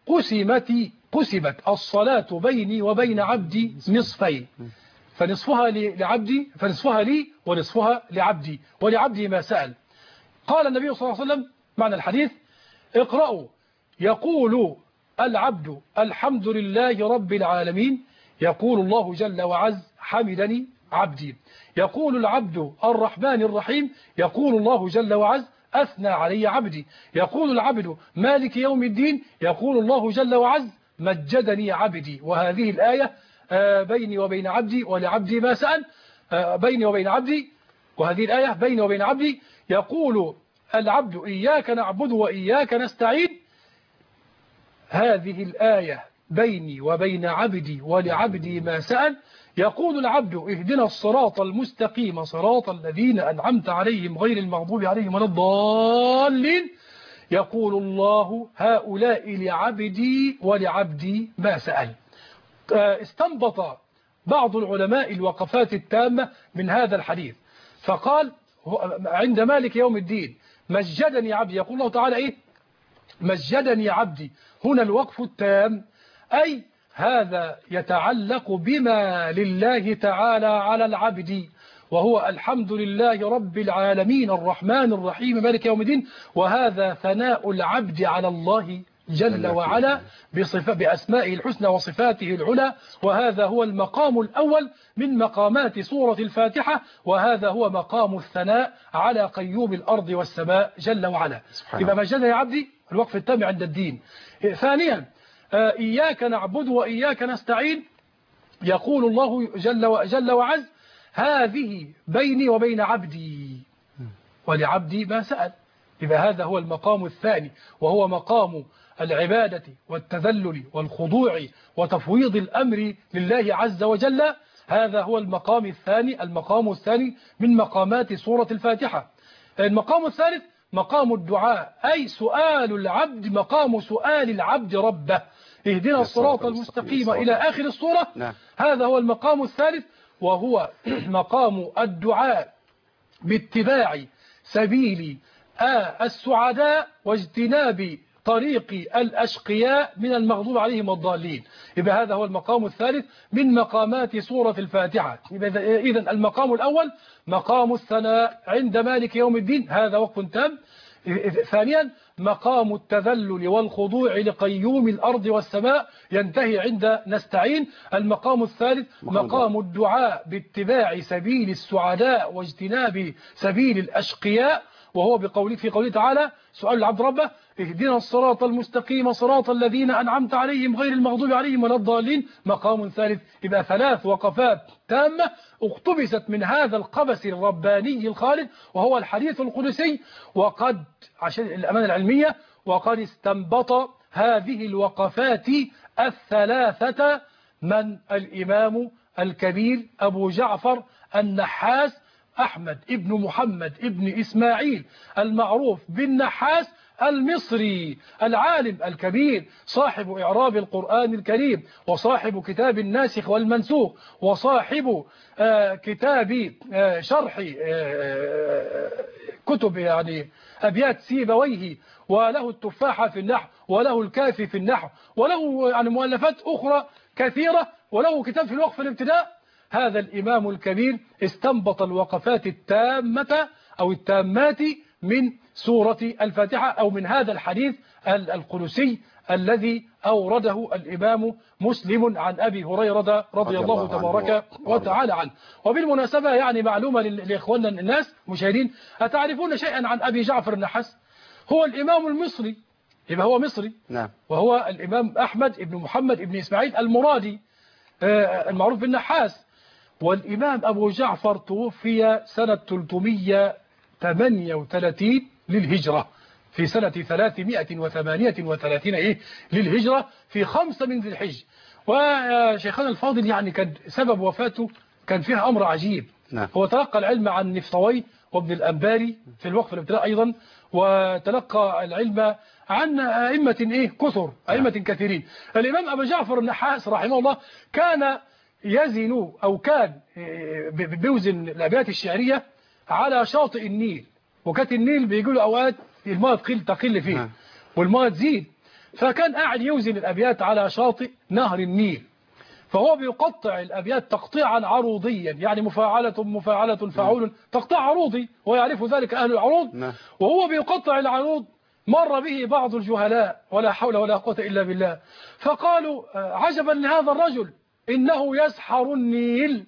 قسمت الصلاة بيني وبين عبدي نصفين، فنصفها لعبدي، فنصفها لي ونصفها لعبدي، ولعبدي ما سأل. قال النبي صلى الله عليه وسلم معنى الحديث: اقرأوا يقول العبد الحمد لله رب العالمين، يقول الله جل وعز حمدني عبدي. يقول العبد الرحمن الرحيم، يقول الله جل وعز أثنى علي عبدي. يقول العبد مالك يوم الدين، يقول الله جل وعز مجدني عبدي. وهذه الآية بيني وبين عبدي ولعبدي ما سأل. بيني وبين عبدي، وهذه الآية بيني وبين عبدي. يقول العبد إياك نعبد وإياك نستعين. هذه الآية بيني وبين عبدي ولعبدي ما سأل. يقول العبد اهدنا الصراط المستقيم صراط الذين أنعمت عليهم غير المغضوب عليهم ولا الضالين. يقول الله هؤلاء لعبدي ولعبدي ما سأل. استنبط بعض العلماء الوقفات التامة من هذا الحديث، فقال عند مالك يوم الدين مجدني عبدي، يقول الله تعالى إيه؟ مجدني عبدي. هنا الوقف التام، أي هذا يتعلق بما لله تعالى على العبد، وهو الحمد لله رب العالمين الرحمن الرحيم مالك يوم الدين. وهذا ثناء العبد على الله جل وعلا بأسمائه الحسنى وصفاته العلى. وهذا هو المقام الأول من مقامات سورة الفاتحة، وهذا هو مقام الثناء على قيوم الأرض والسماء جل وعلا. يبقى مجدني يا عبدي الوقف التام عند الدين. ثانيا إياك نعبد وإياك نستعين. يقول الله جل وعز هذه بيني وبين عبدي ولعبدي ما سأل. يبقى هذا هو المقام الثاني، وهو مقام العبادة والتذلل والخضوع وتفويض الأمر لله عز وجل. هذا هو المقام الثاني من مقامات سورة الفاتحة. المقام الثالث مقام الدعاء، أي سؤال العبد، مقام سؤال العبد ربه اهدنا الصراط المستقيم إلى آخر السورة. هذا هو المقام الثالث، وهو مقام الدعاء باتباع سبيل السعداء واجتناب طريق الأشقياء من المغضوب عليهم والضالين. يبقى هذا هو المقام الثالث من مقامات سورة الفاتحة. إذن المقام الأول مقام الثناء عند مالك يوم الدين، هذا وقف تام. ثانيا مقام التذلل والخضوع لقيوم الأرض والسماء، ينتهي عند نستعين. المقام الثالث مقام الدعاء باتباع سبيل السعداء واجتناب سبيل الأشقياء، وهو في قوله تعالى سؤال العبد ربه اهدنا الصراط المستقيم صراط الذين أنعمت عليهم غير المغضوب عليهم ولا الضالين. مقام ثالث. يبقى 3 وقفات تامة اقتبست من هذا القبس الرباني الخالد وهو الحديث القدسي. وقد عشان الأمانة العلمية وقد استنبط هذه الوقفات الثلاثة من الإمام الكبير أبو جعفر النحاس أحمد ابن محمد ابن إسماعيل المعروف بالنحاس المصري، العالم الكبير صاحب إعراب القرآن الكريم، وصاحب كتاب الناسخ والمنسوخ، وصاحب كتاب شرح كتب يعني أبيات سيبويه، وله التفاحة في النحو، وله الكافي في النحو، وله يعني مؤلفات أخرى كثيرة، وله كتاب في الوقف الابتداء. هذا الإمام الكبير استنبط الوقفات التامة أو التامات من سورة الفاتحة أو من هذا الحديث القدسي الذي أورده الإمام مسلم عن أبي هريرة رضي الله تبارك وتعالى عنه. وبالمناسبة يعني معلومة لإخواننا الناس مشاهدين، أتعرفون شيئا عن أبي جعفر النحاس؟ هو الإمام المصري، يبقى هو مصري. نعم. وهو الإمام أحمد ابن محمد ابن إسماعيل المرادي المعروف بالنحاس. والإمام أبو جعفر توفي سنة 338 للهجرة، في سنة 338 للهجرة، في 5 من ذي الحج. وشيخنا الفاضل يعني كان سبب وفاته كان فيها أمر عجيب. نعم. هو تلقى العلم عن نفطوي وابن الأنباري في الوقف الابتداء أيضا، وتلقى العلم عن أئمة كثر، أئمة كثيرين. الإمام أبو جعفر النحاس رحمه الله كان يزن أو كان بيوزن الأبيات الشعرية على شاطئ النيل، وكانت النيل بيقولوا أوقات الماء تقل فيه والماء تزيد، فكان قاعد يوزن الأبيات على شاطئ نهر النيل، فهو بيقطع الأبيات تقطيعا عروضيا، يعني مفاعلة فاعول تقطيع عروضي، ويعرف ذلك أهل العروض. وهو بيقطع العروض مر به بعض الجهلاء ولا حول ولا قوة إلا بالله، فقالوا عجبا لهذا الرجل إنه يسحر النيل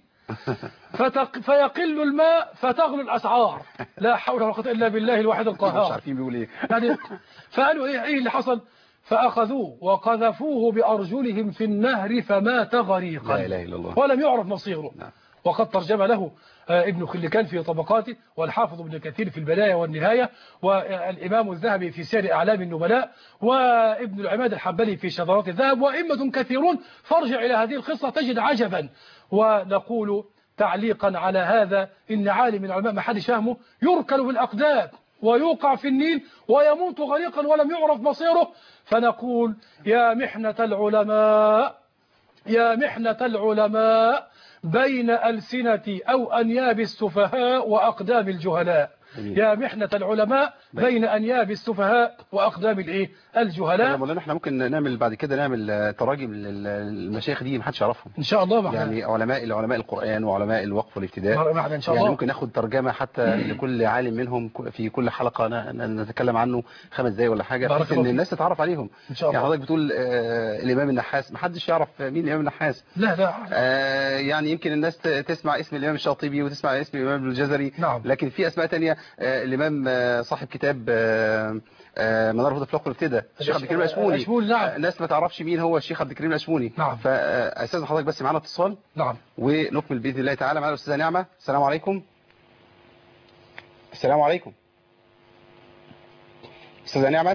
فيقل الماء فتغلو الأسعار، لا حول ولا قوة إلا بالله الواحد القهار. مش عارفين بيقول إيه يعني. فقالوا إيه اللي حصل؟ فأخذوه وقذفوه بأرجلهم في النهر فمات غريقا، لا إله إلا الله، ولم يعرف مصيره. وقد ترجم له ابن خلكان في طبقاته، والحافظ ابن كثير في البداية والنهاية، والإمام الذهبي في سير أعلام النبلاء، وابن العماد الحنبلي في شذرات الذهب، وأئمة كثيرون. فارجع إلى هذه القصة تجد عجبا. ونقول تعليقا على هذا إن عالم من العلماء ما حدش فهمه يركل بالأقدام ويوقع في النيل ويموت غريقا ولم يعرف مصيره. فنقول يا محنة العلماء، يا محنة العلماء بين ألسنة أو أنياب السفهاء وأقدام الجهلاء. يا محنة العلماء بين أنياب السفهاء وأقدام الجهلاء. مولانا احنا ممكن نعمل بعد كده نعمل تراجم للمشايخ دي محدش يعرفهم إن شاء الله. يعني علماء القرآن وعلماء الوقف والابتداء إن شاء الله. يعني ممكن ناخد ترجمة حتى لكل عالم منهم في كل حلقة نتكلم عنه 5 دقايق ولا حاجة، بحيث ان الناس تتعرف عليهم. إن شاء الله. يعني حضرتك بتقول الإمام النحاس، محدش يعرف مين الإمام النحاس. لا يعني يمكن الناس تسمع اسم الإمام الشاطبي وتسمع اسم الإمام ابن الجزري. نعم. لكن في أسماء تانية. الإمام صاحب كتاب منار هدى في الوقف الابتداء الشيخ عبد الكريم الأشموني. نعم. الناس ما تعرفش مين هو الشيخ عبد الكريم الأشموني. نعم. فأستاذن حضرتك بس معنا اتصال. نعم. ونكمل بإذن الله تعالى. معنا الأستاذة نعمة. السلام عليكم. السلام عليكم أستاذة نعمة.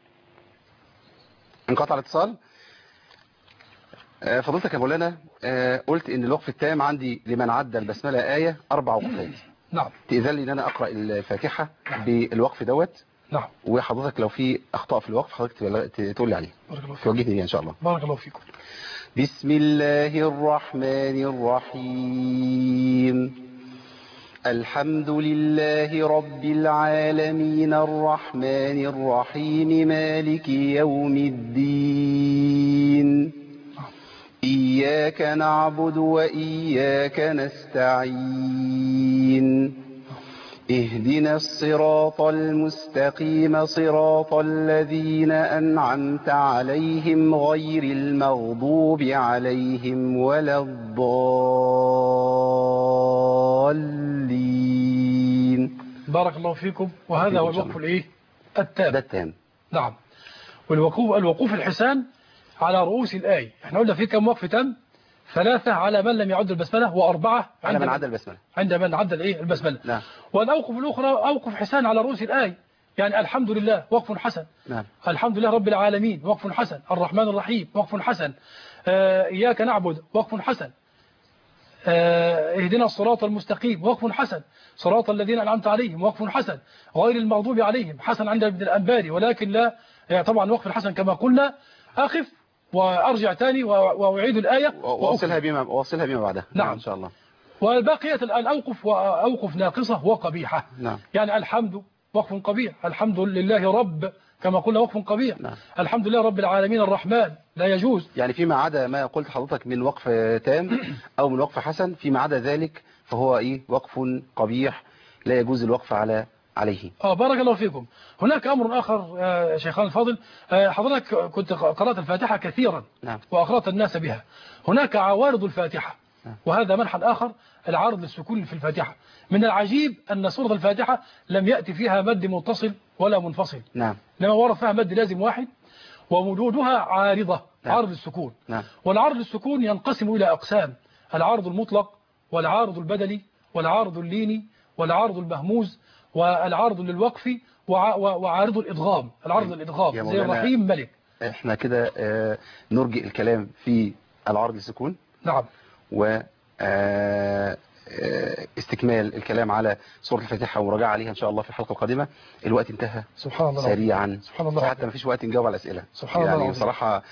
انقطع الاتصال. فضلتك يا مولانا قلت ان الوقف التام عندي لمن عدى البسملة آية 4 وقفات. نعم. تأذن لي ان انا اقرأ الفاتحة بالوقف دوت. نعم. وحضرتك لو في اخطاء في الوقف حضرتك تقول لي عليه، توجهني ليه ان شاء الله. بارك الله فيكم. بسم الله الرحمن الرحيم. الحمد لله رب العالمين الرحمن الرحيم مالك يوم الدين إياك نعبد وإياك نستعين اهدنا الصراط المستقيم صراط الذين أنعمت عليهم غير المغضوب عليهم ولا الضالين. بارك الله فيكم. وهذا هو الوقف الايه التام. ده التام. نعم. والوقوف الحسان على رؤوس الآية. احنا قلنا في كم وقف تام؟ 3 على من لم يعد البسملة، و4 على من عد البسملة، عند من عد الايه البسملة. نعم. والأوقف الأخرى أوقف حسان على رؤوس الآية، يعني الحمد لله وقف حسن. نعم. الحمد لله رب العالمين وقف حسن. الرحمن الرحيم وقف حسن. إياك نعبد وقف حسن. اهدنا الصراط المستقيم وقف حسن. صراط الذين أنعمت عليهم وقف حسن. غير المغضوب عليهم حسن عند ابن الأنباري، ولكن لا طبعا وقف الحسن كما قلنا. أخف وأرجع تاني وأعيد الآية وأوصلها بما بعدها. نعم إن شاء الله. والباقية الأوقف وأوقف ناقصة وقبيحة. نعم. يعني الحمد وقف قبيح، الحمد لله رب كما قلنا وقف قبيح. نعم. الحمد لله رب العالمين الرحمن لا يجوز. يعني فيما عدا ما قلت حضرتك من وقف تام أو من وقف حسن، فيما عدا ذلك فهو وقف قبيح لا يجوز الوقف عليه. بارك الله فيكم. هناك أمر آخر شيخان الفاضل، حضرتك كنت قرأت الفاتحة كثيرا. نعم. وأقرأت الناس بها. هناك عوارض الفاتحة. نعم. وهذا منحى آخر، العارض للسكون في الفاتحة. من العجيب أن سورة الفاتحة لم يأتي فيها مد متصل ولا منفصل. نعم. لما ورد فيها مد لازم واحد، ووجودها عارضة. نعم. عارض السكون. نعم. والعارض السكون ينقسم إلى أقسام: العارض المطلق، والعارض البدلي، والعارض الليني، والعارض المهموز، والعارض للوقف، وعارض الإدغام. العارض الإدغام زي الرحيم ملك. احنا كده نرجئ الكلام في العارض للسكون. نعم. و استكمال الكلام على سورة الفاتحة ومراجعة عليها إن شاء الله في الحلقة القادمة. الوقت انتهى سبحان الله سريعا. سبحان الله. حتى ما فيش وقت نجاوب على الأسئلة. سبحان الله. يعني بصراحة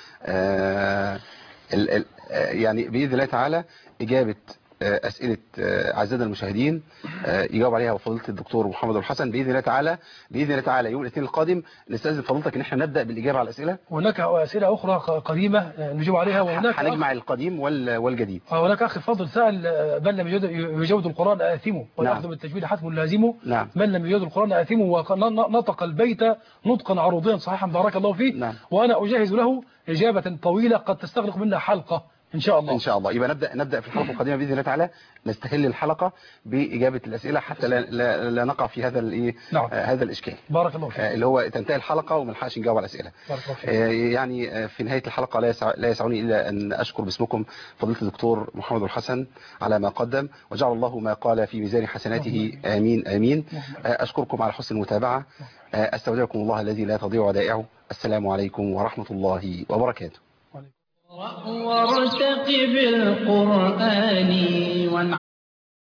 يعني بإذن الله تعالى إجابة أسئلة أعزائنا المشاهدين يجاوب عليها فضيلة الدكتور محمد الحسن بإذن الله تعالى. بإذن الله تعالى يوم الاثنين القادم نستأذن فضيلتك إن احنا نبدأ بالإجابة على الأسئلة. وهناك أسئلة أخرى قديمة نجيب عليها. وهناك هنجمع القديم والجديد. هناك أخ فضل سأل: من لم يجود القرآن آثمه، والأخذ نعم. بالتجويد حتم لازمه. نعم. من لم يجود القرآن آثمه، ونطق البيت نطقا عروضيا صحيحا بارك الله فيه. نعم. وأنا أجهز له إجابة طويلة قد تستغرق منها حلقة إن شاء الله. إن شاء الله. يبقى نبدأ في الحلقة القادمة بإذن الله تعالى، نستهل الحلقة بإجابة الأسئلة حتى لا نقع في هذا نعم. هذا الإشكال. بارك الله فيك. اللي هو تنتهي الحلقة وما نلحقش نجاوب على الأسئلة. بارك الله فيك. يعني في نهاية الحلقة لا يسعني إلا أن أشكر باسمكم فضيلة الدكتور محمد الحسن على ما قدم، وجعل الله ما قال في ميزان حسناته. آمين آمين. أشكركم على حسن المتابعة. أستودعكم الله الذي لا تضيع ودائعه. السلام عليكم ورحمة الله وبركاته. وارتقب القرآن